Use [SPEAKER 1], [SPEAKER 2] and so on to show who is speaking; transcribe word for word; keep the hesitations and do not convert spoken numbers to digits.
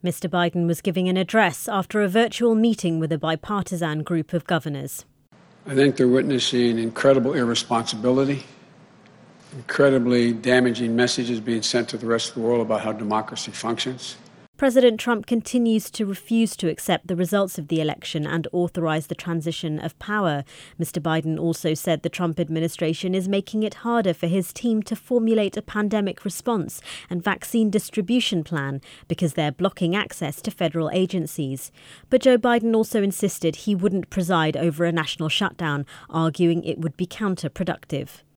[SPEAKER 1] Mister Biden was giving an address after a virtual meeting with a bipartisan group of governors.
[SPEAKER 2] I think they're witnessing incredible irresponsibility, incredibly damaging messages being sent to the rest of the world about how democracy functions.
[SPEAKER 1] President Trump continues to refuse to accept the results of the election and authorize the transition of power. Mister Biden also said the Trump administration is making it harder for his team to formulate a pandemic response and vaccine distribution plan because they're blocking access to federal agencies. But Joe Biden also insisted he wouldn't preside over a national shutdown, arguing it would be counterproductive.